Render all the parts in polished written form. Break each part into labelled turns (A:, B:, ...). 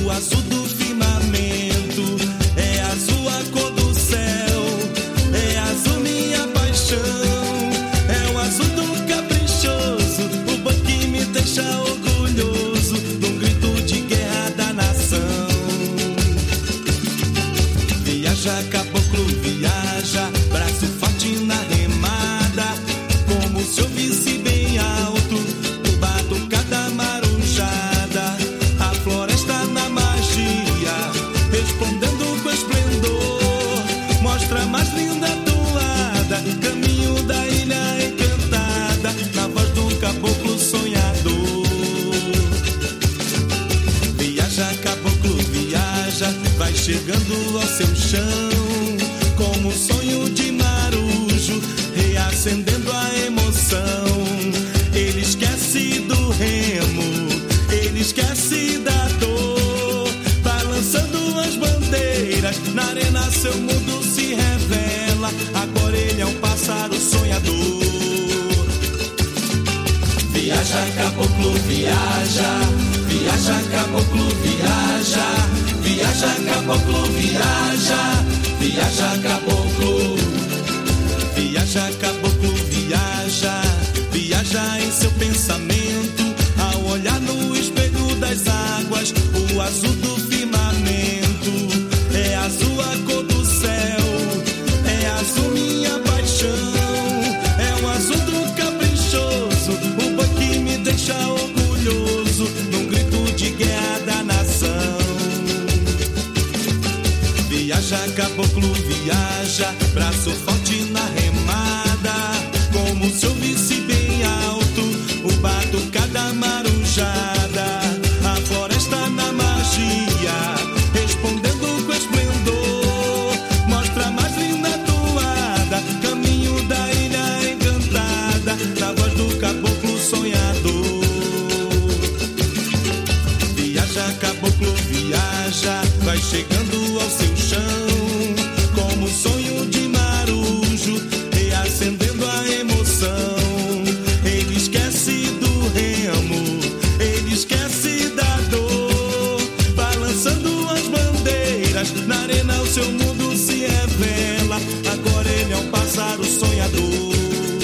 A: o azul do firmamento, é azul a cor do céu, é azul minha paixão, é o azul do caprichoso, o banho que me deixa orgulhoso, num grito de guerra da nação. Viaja, caboclo, viaja, braço forte na remada, como se ouvisse bem alto o batucada marujada, a floresta na magia, respondendo com esplendor, mostra mais linda toada, caminho da ilha encantada, na voz do caboclo sonhador. Viaja, caboclo, viaja, vai chegando ao seu chão, como um sonho de marujo, reacendendo a emoção. Ele esquece do remo, ele esquece da dor, balançando as bandeiras, na arena seu mundo se revela, agora ele é um pássaro sonhador. Viaja, caboclo, viaja, viaja, caboclo, viaja, viaja, caboclo, viaja, viaja, caboclo, viaja, caboclo, viaja, viaja em seu pensamento, ao olhar no espelho das águas, o azul do firmamento, é azul a cor do céu, é azul minha paixão, é o azul do caprichoso, o banho que me deixa orgulhoso, num grito de guerra da nação. Viaja, caboclo, viaja, braço forte na remada, como se ouvisse bem alto o batucada marujada, a floresta na magia, respondendo com esplendor, mostra mais linda toada, caminho da ilha encantada, na voz do caboclo sonhador. Viaja, caboclo, viaja, vai chegando ao seu chão, como um sonho de marujo, reacendendo a emoção. Ele esquece do remo, ele esquece da dor, balançando as bandeiras, na arena o seu mundo se revela, agora ele é um pássaro sonhador.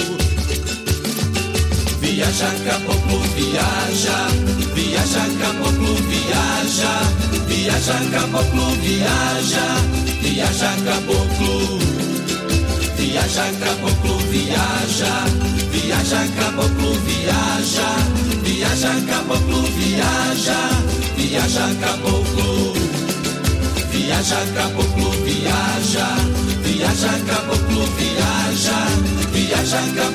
A: Viaja, caboclo, viaja, viaja, caboclo, viaja, viaja, caboclo, viaja, viaja, caboclo, viaja, caboclo, viaja, viaja, caboclo, viaja, viaja, caboclo, viaja, viaja, caboclo, viaja, caboclo, viaja, viaja, caboclo, viaja, viaja, caboclo.